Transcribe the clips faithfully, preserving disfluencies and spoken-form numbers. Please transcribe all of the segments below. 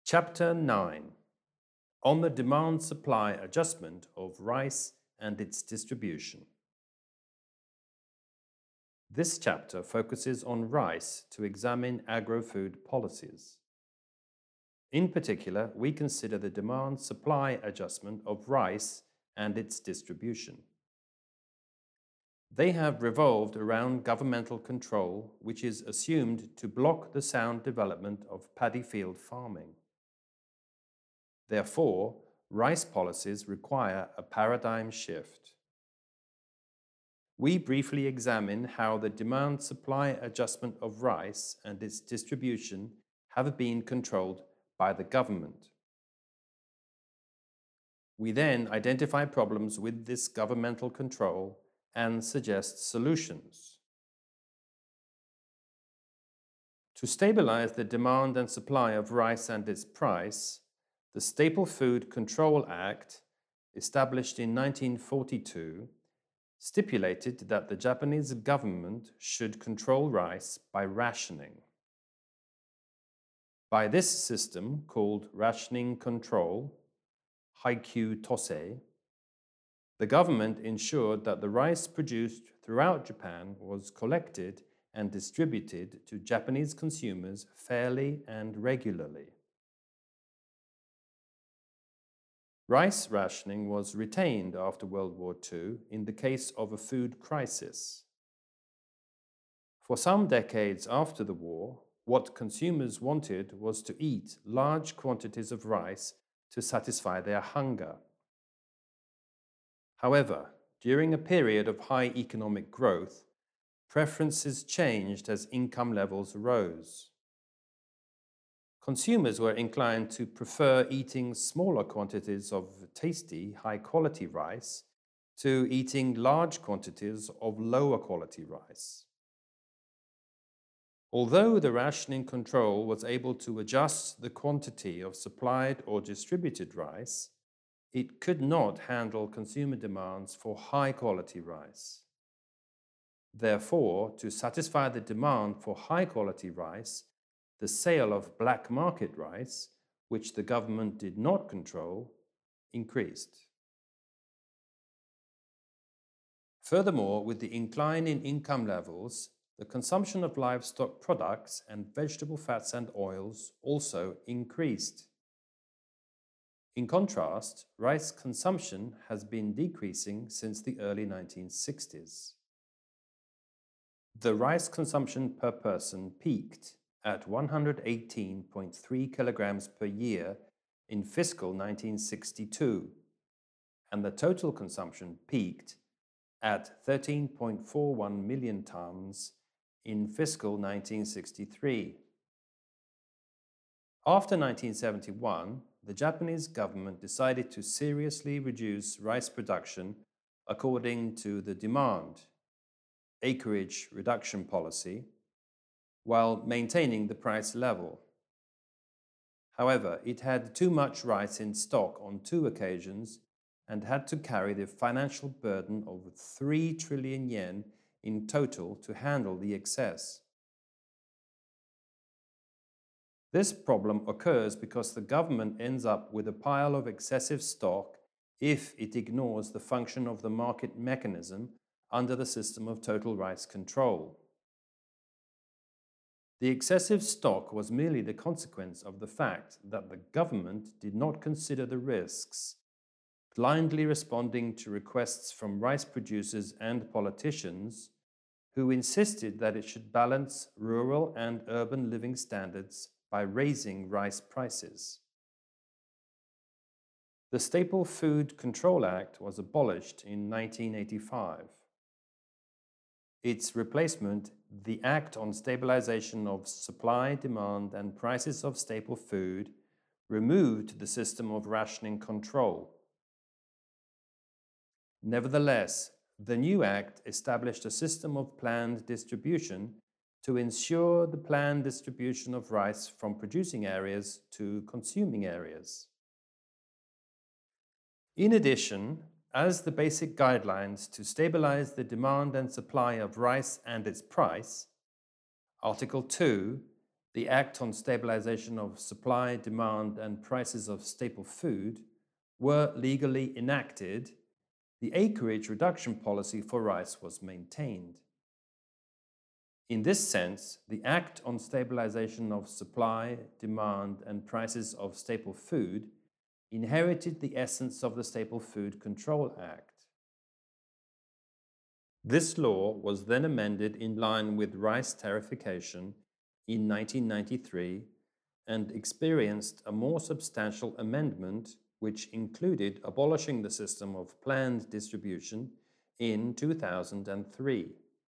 Chapter nine on the demand-supply adjustment of rice and its distribution. This chapter focuses on rice to examine agro-food policies. In particular, we consider the demand-supply adjustment of rice and its distribution. They have revolved around governmental control, which is assumed to block the sound development of paddy field farming. Therefore, rice policies require a paradigm shift. We briefly examine how the demand-supply adjustment of rice and its distribution have been controlled by the government. We then identify problems with this governmental control and suggest solutions. To stabilize the demand and supply of rice and its price, the Staple Food Control Act, established in nineteen forty-two, stipulated that the Japanese government should control rice by rationing. By this system, called rationing control, Haikyu Tosei, the government ensured that the rice produced throughout Japan was collected and distributed to Japanese consumers fairly and regularly. Rice rationing was retained after World War Two in the case of a food crisis. For some decades after the war, what consumers wanted was to eat large quantities of rice to satisfy their hunger. However, during a period of high economic growth, preferences changed as income levels rose. Consumers were inclined to prefer eating smaller quantities of tasty, high-quality rice to eating large quantities of lower-quality rice. Although the rationing control was able to adjust the quantity of supplied or distributed rice, it could not handle consumer demands for high-quality rice. Therefore, to satisfy the demand for high-quality rice, the sale of black market rice, which the government did not control, increased. Furthermore, with the incline in income levels, the consumption of livestock products and vegetable fats and oils also increased. In contrast, rice consumption has been decreasing since the early nineteen sixties. The rice consumption per person peaked at one hundred eighteen point three kilograms per year in fiscal nineteen sixty-two, and the total consumption peaked at thirteen point four one million tons in fiscal nineteen sixty-three. After nineteen seventy-one, the Japanese government decided to seriously reduce rice production according to the demand acreage reduction policy, while maintaining the price level. However, it had too much rice in stock on two occasions and had to carry the financial burden of three trillion yen in total to handle the excess. This problem occurs because the government ends up with a pile of excessive stock if it ignores the function of the market mechanism under the system of total rice control. The excessive stock was merely the consequence of the fact that the government did not consider the risks, blindly responding to requests from rice producers and politicians who insisted that it should balance rural and urban living standards by raising rice prices. The Staple Food Control Act was abolished in nineteen eighty-five. Its replacement, the Act on Stabilization of Supply, Demand and Prices of Staple Food, removed the system of rationing control. Nevertheless, the new Act established a system of planned distribution to ensure the planned distribution of rice from producing areas to consuming areas. In addition, as the basic guidelines to stabilize the demand and supply of rice and its price, Article two the Act on Stabilization of Supply, Demand and Prices of Staple Food were legally enacted, the acreage reduction policy for rice was maintained. In this sense, the Act on Stabilization of Supply, Demand and Prices of Staple Food inherited the essence of the Staple Food Control Act. This law was then amended in line with rice tariffication in nineteen ninety-three and experienced a more substantial amendment which included abolishing the system of planned distribution in two thousand three.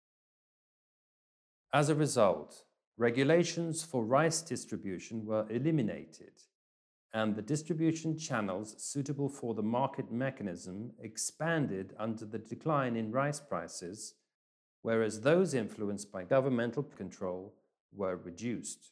As a result, regulations for rice distribution were eliminated, and the distribution channels suitable for the market mechanism expanded under the decline in rice prices, whereas those influenced by governmental control were reduced.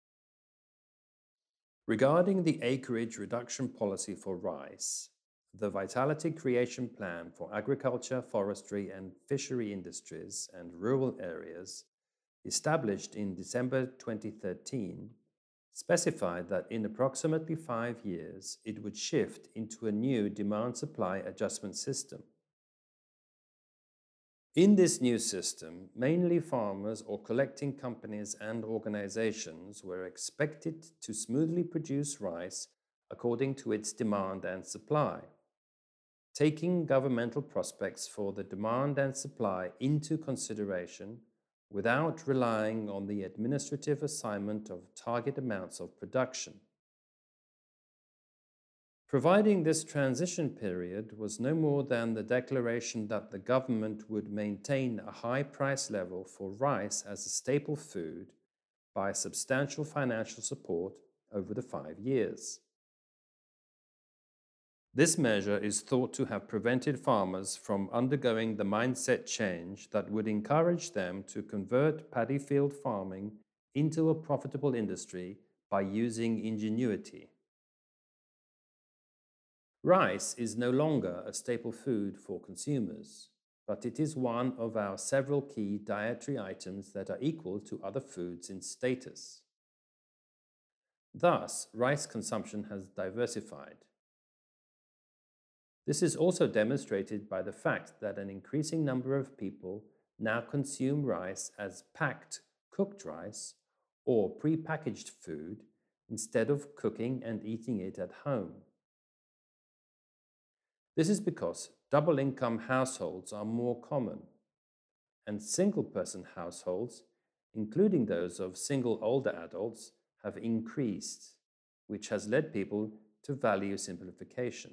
Regarding the acreage reduction policy for rice, the Vitality Creation Plan for Agriculture, Forestry and Fishery Industries and Rural Areas, established in December twenty thirteen, specified that in approximately five years it would shift into a new demand-supply adjustment system. In this new system, mainly farmers or collecting companies and organizations were expected to smoothly produce rice according to its demand and supply, taking governmental prospects for the demand and supply into consideration without relying on the administrative assignment of target amounts of production. Providing this transition period was no more than the declaration that the government would maintain a high price level for rice as a staple food by substantial financial support over the five years. This measure is thought to have prevented farmers from undergoing the mindset change that would encourage them to convert paddy field farming into a profitable industry by using ingenuity. Rice is no longer a staple food for consumers, but it is one of our several key dietary items that are equal to other foods in status. Thus, rice consumption has diversified. This is also demonstrated by the fact that an increasing number of people now consume rice as packed, cooked rice or pre-packaged food instead of cooking and eating it at home. This is because double-income households are more common, and single-person households, including those of single older adults, have increased, which has led people to value simplification.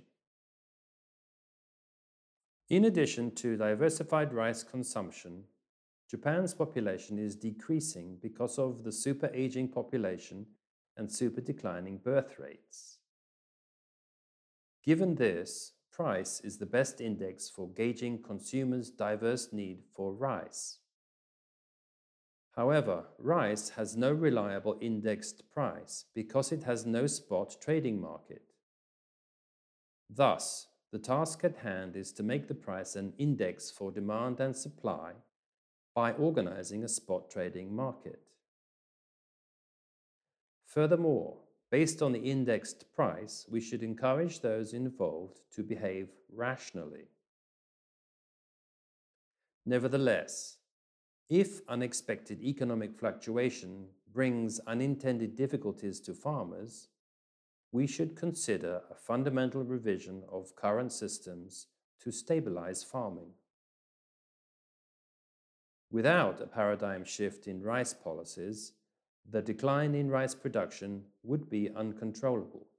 In addition to diversified rice consumption, Japan's population is decreasing because of the super-aging population and super-declining birth rates. Given this, price is the best index for gauging consumers' diverse need for rice. However, rice has no reliable indexed price because it has no spot trading market. Thus, the task at hand is to make the price an index for demand and supply by organizing a spot trading market. Furthermore, based on the indexed price, we should encourage those involved to behave rationally. Nevertheless, if unexpected economic fluctuation brings unintended difficulties to farmers, we should consider a fundamental revision of current systems to stabilize farming. Without a paradigm shift in rice policies, the decline in rice production would be uncontrollable.